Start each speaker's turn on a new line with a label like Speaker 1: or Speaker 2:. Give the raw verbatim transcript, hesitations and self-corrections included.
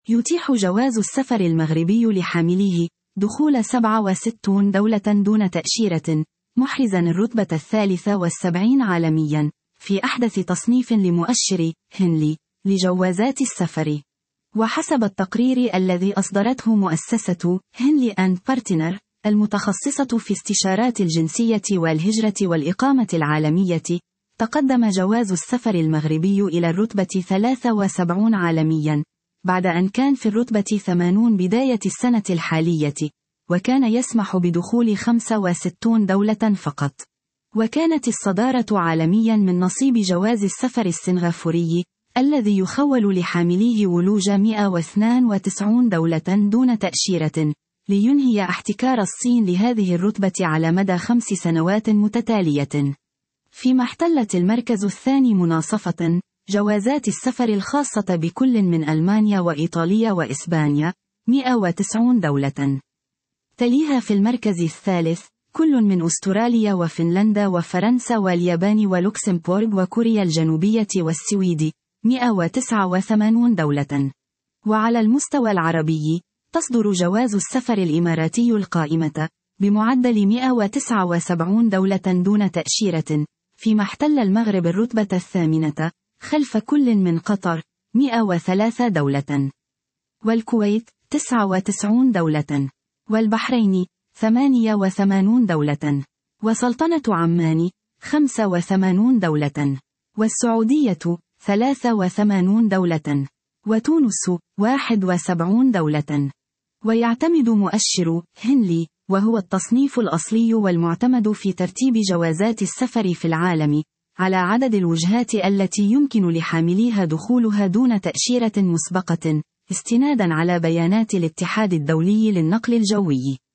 Speaker 1: يتيح جواز السفر المغربي لحامليه دخول سبعة وستين دولة دون تأشيرة، محرزا الرتبة الثالثة والسبعين عالميا في أحدث تصنيف لمؤشر هنلي لجوازات السفر. وحسب التقرير الذي أصدرته مؤسسة هنلي أند بارتنر المتخصصة في استشارات الجنسية والهجرة والإقامة العالمية، تقدم جواز السفر المغربي إلى الرتبة ثلاثة وسبعين عالميا، بعد أن كان في الرتبة ثمانين بداية السنة الحالية، وكان يسمح بدخول خمسة وستين دولة فقط. وكانت الصدارة عالميا من نصيب جواز السفر السنغافوري الذي يخول لحامليه ولوج مئة واثنين وتسعين دولة دون تأشيرة، لينهي احتكار الصين لهذه الرتبة على مدى خمس سنوات متتالية. فيما احتلت المركز الثاني مناصفة جوازات السفر الخاصة بكل من ألمانيا وإيطاليا وإسبانيا مئة وتسعين دولة. تليها في المركز الثالث كل من أستراليا وفنلندا وفرنسا واليابان ولوكسمبورغ وكوريا الجنوبية والسويد مئة وتسعة وثمانين دولة. وعلى المستوى العربي تصدر جواز السفر الإماراتي القائمة بمعدل مئة وتسعة وسبعين دولة دون تأشيرة، فيما احتل المغرب الرتبة الثامنة خلف كل من قطر مئة وثلاثة دولة، والكويت تسعة وتسعين دولة، والبحرين ثمانية وثمانين دولة، وسلطنة عمان خمسة وثمانين دولة، والسعودية ثلاثة وثمانين دولة، وتونس واحد وسبعين دولة. ويعتمد مؤشر هنلي، وهو التصنيف الأصلي والمعتمد في ترتيب جوازات السفر في العالم، على عدد الوجهات التي يمكن لحامليها دخولها دون تأشيرة مسبقة، استنادا على بيانات الاتحاد الدولي للنقل الجوي.